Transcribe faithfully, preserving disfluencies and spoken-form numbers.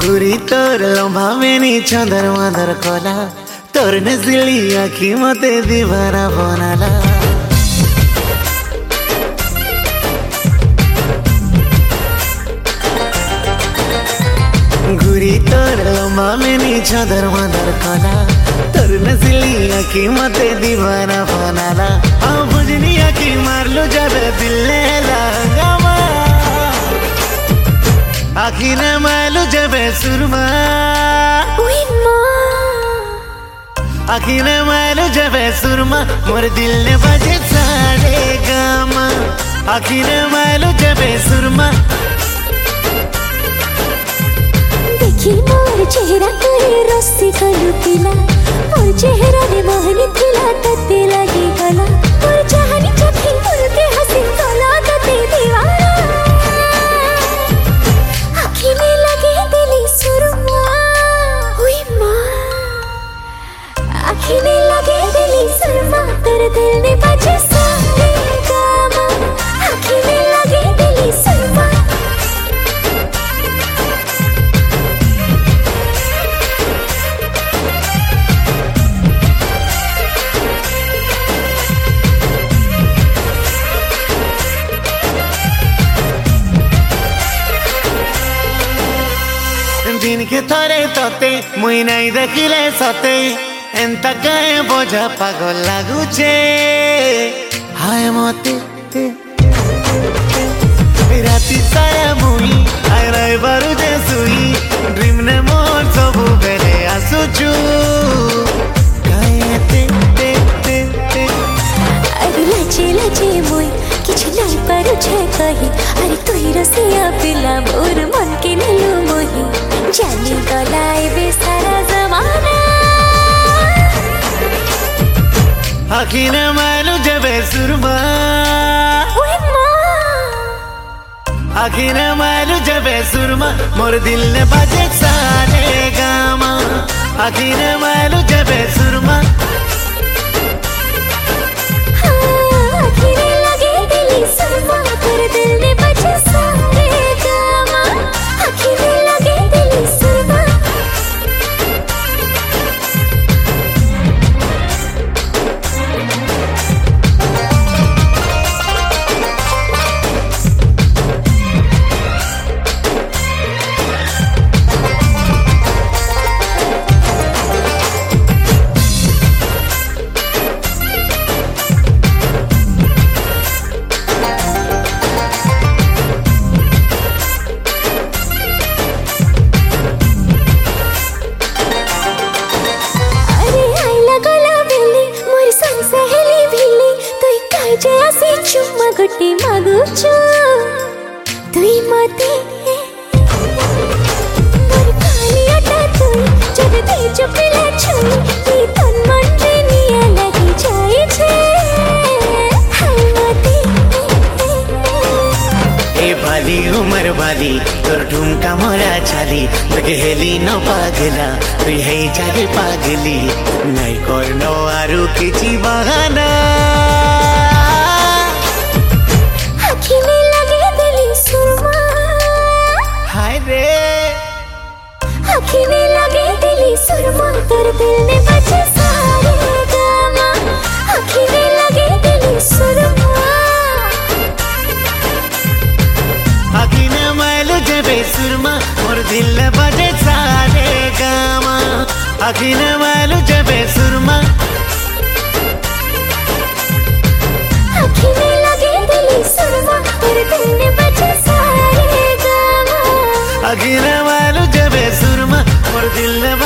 घुरी तोर लंबावेनी चंदर मांदर कोला तोर नजली आखी मते दीवाना बनाला घुरी तोर लंबावेनी चंदर मांदर कोला तोर नजली आखी मते दीवाना बनाला आ बुझनी आखी मारलो जब दिल ने लगावा आखी न मालू जब सुरमा आखी न मालू जब सुरमा मोर दिल ने बजे सारे गामा आखी न मालू जब सुरमा देखी मोर चेहरा करे रस्सी कलु तिला मोर चेहरा रे मोहनी तिला तते लगी गला मोर चाहनी चखी मोर के हंसी गला तते दीवाना आँखी में लगे दिली सुरमा हुई माँ आँखी में लगे दिली सुरमा तेरे दिल ने बजे सारे गामा आँखी में लगे दिली सुरमा दिन के थरे तोते मुई नहीं देखिले सते एंता कहे बोझा पागल लागुचे हाय मते राती सारा मुई आय राय बारू जे सुई ड्रीम ने मोर सबु बेले आसुचू काहे ते ते ते ते अरे लचे लचे मुई किछु नहीं पारू छे कही अरे तोही रसिया पिला मोर मन के नलु मोही जानी गलाए बे सारा जमाना आखी न मालू जब सुरमा आखी न मालू जब सुरमा मोर दिल ने बजे सारे गामा आखी न मालू जब सुरमा आखी ने लगे दिली सुरमा तेरे दिल ने बजे सारे गामा आखी ने लगे दिली सुरमा चुम्मा गुट्टी मागुचो तुई मते मोर खाली अटा तुई जब दे चुपिला छुई ती तन मन रे निया लगी जाए छे हाय मते ए भाली उमर वाली तोर ठुमका मोरा चाली बगहेली न पागला तुई है जागे पागली नहीं करनो आरु किछि बहाना आँखी में लगे दिली सुरमा हाय रे आँखी में लगे दिली सुरमा तेरे दिल ने बजे सारे गामा आँखी में लगे दिली सुरमा आखी न मालू जब सुरमा मोर दिल ने बजे सारे गामा आखी न मालू जब सुरमा आँखी में लगे दिली सुरमा तेरे दिल ने बजे सारे गामा आखी न मालू जब सुरमा मोर दिल ने